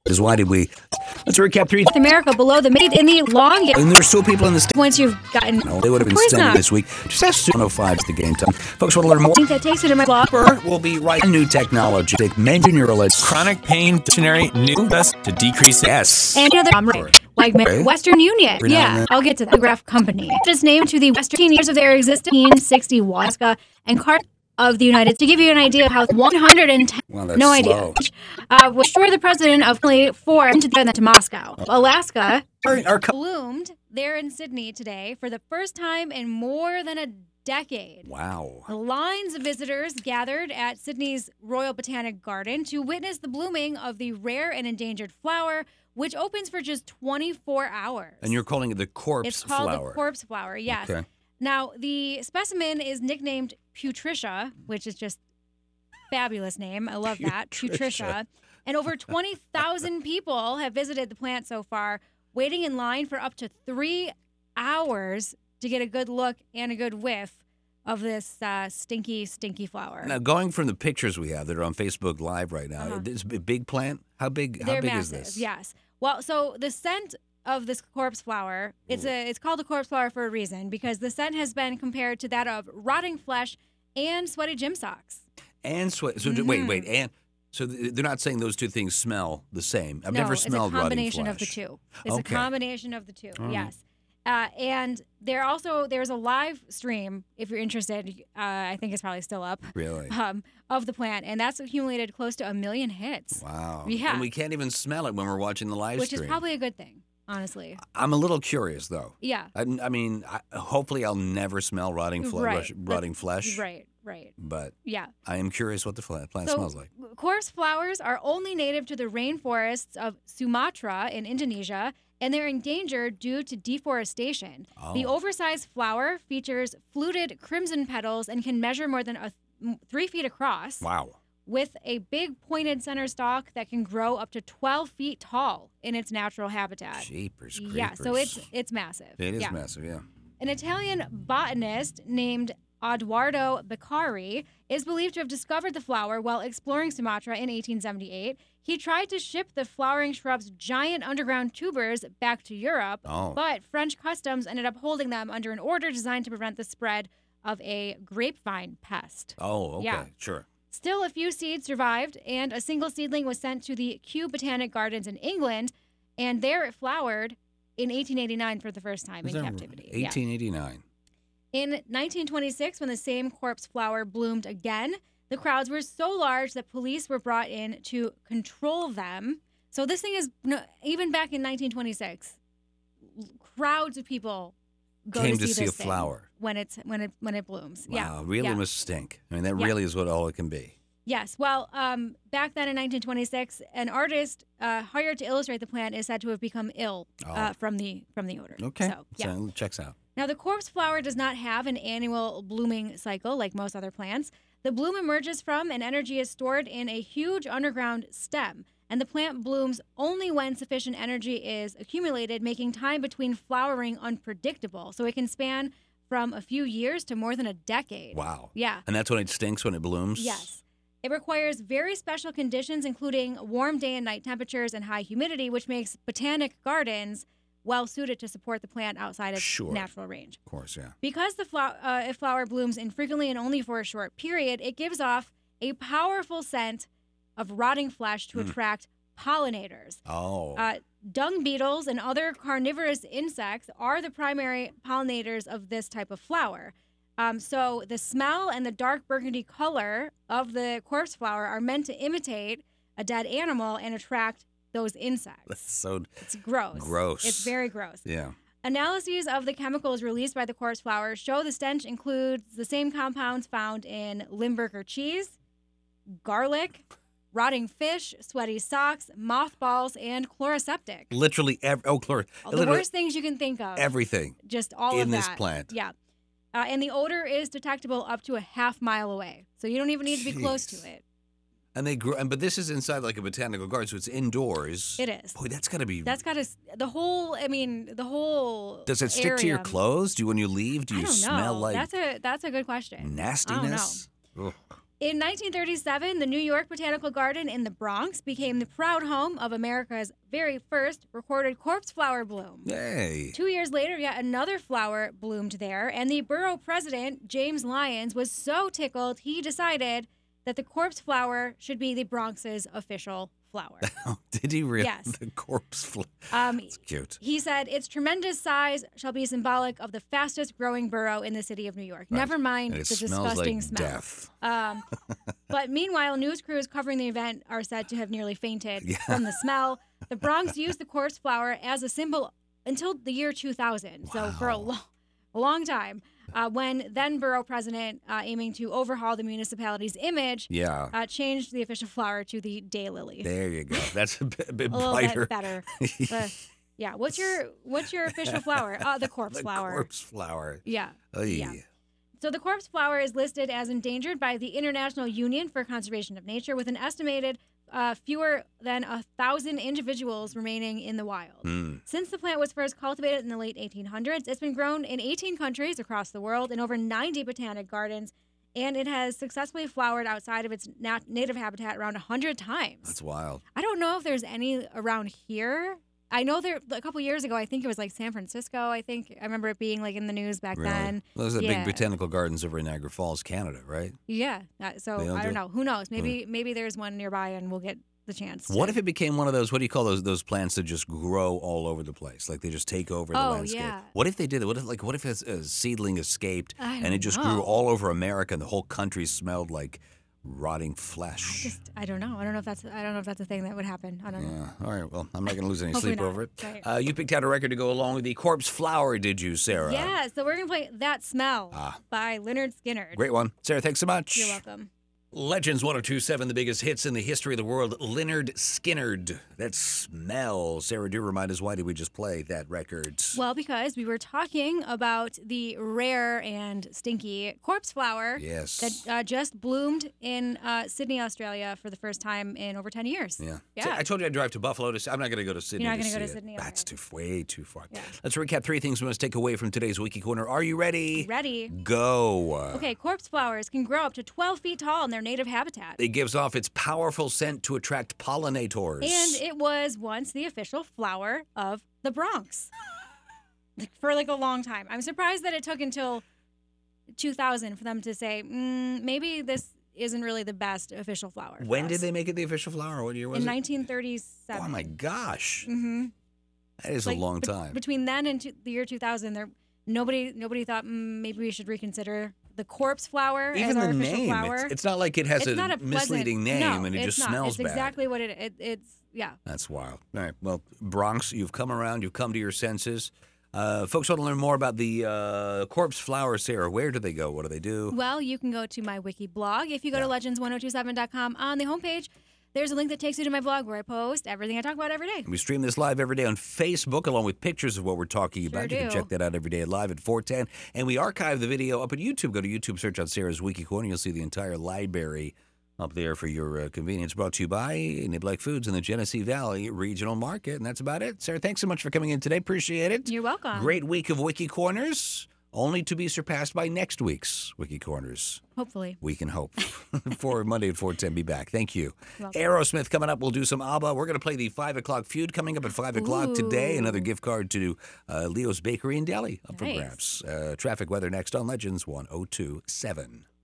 Is why did we? Let's recap 3. North America below the made in the longest. And there's still people in the state. Once you've gotten. No, they would have been Of course sending not. this week. Just ask 105 is the game time. Folks want to learn more? I think that takes it in my blog. We'll be right. New technology. Take mention your Chronic pain dictionary, new best to decrease it. Yes. And another like Western Union. Every now and Yeah, then. I'll get to that. The Graph Company. Just named to the Western years of their existence, 1960, Alaska, and part of the United States. To give you an idea of how 110, Well, that's no slow. idea, was sure the president of four to Moscow. Alaska Our bloomed there in Sydney today for the first time in more than a decade. Wow. Lines of visitors gathered at Sydney's Royal Botanic Garden to witness the blooming of the rare and endangered flower, which opens for just 24 hours. And you're calling it the corpse It's called flower. the corpse flower, yes. Okay. Now, the specimen is nicknamed Putricia, which is just fabulous name. I love that. Putricia. And over 20,000 people have visited the plant so far, waiting in line for up to 3 hours to get a good look and a good whiff of this stinky flower. Now, going from the pictures we have that are on Facebook Live right now, this big plant. How big? They're how big massive, is this? Yes. Well, so the scent of this corpse flower, it's called a corpse flower for a reason, because the scent has been compared to that of rotting flesh and sweaty gym socks. And sweat. So wait. And so they're not saying those two things smell the same. I've No, never smelled it's a combination rotting of the flesh. two. It's Okay. a combination of the two. All right. Yes. And there's a live stream, if you're interested, I think it's probably still up, Really? of the plant, and that's accumulated close to 1 million hits. Wow. Yeah. And we can't even smell it when we're watching the live Which stream. is probably a good thing, honestly. I'm a little curious though. Yeah. I mean, hopefully I'll never smell rotting flesh. Right. But Yeah. I am curious what the plant So, smells like. corpse flowers are only native to the rainforests of Sumatra in Indonesia, and they're endangered due to deforestation. The Oh. oversized flower features fluted crimson petals and can measure more than 3 feet across, Wow. with a big pointed center stalk that can grow up to 12 feet tall in its natural habitat. Jeepers Yeah, so it's massive. It is Yeah. massive, yeah. An Italian botanist named Edoardo Beccari is believed to have discovered the flower while exploring Sumatra in 1878. He tried to ship the flowering shrub's giant underground tubers back to Europe, Oh. but French customs ended up holding them under an order designed to prevent the spread of a grapevine pest. Oh, okay. Yeah. Sure. Still, a few seeds survived, and a single seedling was sent to the Kew Botanic Gardens in England, and there it flowered in 1889 for the first time Is in that captivity. Yeah. 1889. In 1926, when the same corpse flower bloomed again, the crowds were so large that police were brought in to control them. So this thing is, even back in 1926, crowds of people go Came to to see this a thing flower. when it blooms. Wow, Yeah, really yeah. must stink. I mean, that Yeah. really is what all it can be. Yes. Well, back then in 1926, an artist hired to illustrate the plant is said to have become ill from the odor. Okay. So, yeah. So, checks out. Now, the corpse flower does not have an annual blooming cycle like most other plants. The bloom emerges from and energy is stored in a huge underground stem, and the plant blooms only when sufficient energy is accumulated, making time between flowering unpredictable. So it can span from a few years to more than a decade. Wow. Yeah. And that's when it stinks when it blooms? Yes. It requires very special conditions, including warm day and night temperatures and high humidity, which makes botanic gardens well suited to support the plant outside its Sure. natural range. Of course, yeah. Because the flower blooms infrequently and only for a short period, it gives off a powerful scent of rotting flesh to attract pollinators. Oh. Dung beetles and other carnivorous insects are the primary pollinators of this type of flower. So the smell and the dark burgundy color of the corpse flower are meant to imitate a dead animal and attract those insects. That's so It's gross. gross. It's very gross. Yeah. Analyses of the chemicals released by the corpse flower show the stench includes the same compounds found in Limburger cheese, garlic, rotting fish, sweaty socks, mothballs, and chloroseptic. Literally All the literally worst things you can think of. everything Just all in of that. this plant. Yeah. And the odor is detectable up to a half mile away. So you don't even need to be close to Jeez. it. And they grow, but this is inside like a botanical garden, so it's indoors. It is. Boy, that's got to be. That's got to, the whole Does it stick to your area- clothes? When you leave, do I you don't smell know. like That's a good question. nastiness? Ugh. In 1937, the New York Botanical Garden in the Bronx became the proud home of America's very first recorded corpse flower bloom. Hey. 2 years later, yet another flower bloomed there, and the borough president, James Lyons, was so tickled he decided that the corpse flower should be the Bronx's official flower. Did he really? Yes. The corpse flower. It's cute. He said, its tremendous size shall be symbolic of the fastest growing borough in the city of New York. Right. Never mind And it the smells disgusting like smell. death. But meanwhile, news crews covering the event are said to have nearly fainted Yeah. from the smell. The Bronx used the corpse flower as a symbol until the year 2000, so for a long time, when then borough president, aiming to overhaul the municipality's image, Yeah. changed the official flower to the daylily. There you go. That's a bit A little brighter. bit better. Yeah. What's your official flower? The corpse The flower. corpse flower. Yeah. Oy. Yeah. So the corpse flower is listed as endangered by the International Union for Conservation of Nature, with an estimated fewer than 1,000 individuals remaining in the wild. Since the plant was first cultivated in the late 1800s, it's been grown in 18 countries across the world in over 90 botanic gardens, and it has successfully flowered outside of its native habitat around 100 times. That's wild. I don't know if there's any around here. I know there a couple years ago. I think it was like San Francisco. I remember it being like in the news back Really? then. Well, those are the Yeah. big botanical gardens over in Niagara Falls, Canada, right? Yeah. So They don't I do don't it? know. Who knows? Maybe there's one nearby, and we'll get the chance. What if it became one of those, what do you call those plants that just grow all over the place? Like they just take over the Oh, landscape. yeah. What if they did it? What if a seedling escaped I and don't it just know. grew all over America and the whole country smelled like rotting flesh? I don't know. I don't know if that's a thing that would happen. I don't know. Yeah. All right. Well, I'm not going to lose any Hopefully sleep not. over it. Right. You picked out a record to go along with the Corpse Flower, did you, Sarah? Yeah. So we're gonna play "That Smell" Ah. by Leonard Skinner. Great one. Sarah, thanks so much. You're welcome. Legends 1027, the biggest hits in the history of the world. Leonard Skinnard. That smell. Sarah, do remind us, why did we just play that record? Well, because we were talking about the rare and stinky corpse flower Yes. that just bloomed in Sydney, Australia for the first time in over 10 years. Yeah. Yeah. I told you I'd drive to Buffalo to see. I'm not going to go to Sydney. You're not to gonna go see to it. Sydney? That's way too far. Yeah. Let's recap 3 things we must take away from today's Wiki Corner. Are you ready? Ready? Go. Okay, corpse flowers can grow up to 12 feet tall in their native habitat. It gives off its powerful scent to attract pollinators. And it was once the official flower of the Bronx for like a long time. I'm surprised that it took until 2000 for them to say, maybe this isn't really the best official flower. When for did us. they make it the official flower? What year was In it? 1937. Oh my gosh. Mm-hmm. That is Like, a long time. Between then and the year 2000, nobody thought maybe we should reconsider the corpse flower as Even our the official name. flower. It's not like it has It's a not a misleading pleasant, name no, and it it's just not. smells It's bad. exactly what it's. Yeah. That's wild. All right. Well, Bronx, you've come around. You've come to your senses. Folks want to learn more about the corpse flower, Sarah. Where do they go? What do they do? Well, you can go to my wiki blog. If you go to legends1027.com on the homepage, there's a link that takes you to my blog where I post everything I talk about every day. We stream this live every day on Facebook, along with pictures of what we're talking Sure about. You can do. check that out every day at live at 410. And we archive the video up at YouTube. Go to YouTube, search on Sarah's Wiki Corner. You'll see the entire library up there for your convenience. Brought to you by Niblack Foods in the Genesee Valley Regional Market. And that's about it. Sarah, thanks so much for coming in today. Appreciate it. You're welcome. Great week of Wiki Corners, only to be surpassed by next week's Wiki Corners. Hopefully. We can hope. For Monday at 4:10, be back. Thank you. Welcome. Aerosmith coming up. We'll do some ABBA. We're going to play the 5 o'clock feud coming up at 5 o'clock today. Ooh. Another gift card to Leo's Bakery in Delhi up for Nice. grabs. Traffic weather next on Legends 1027.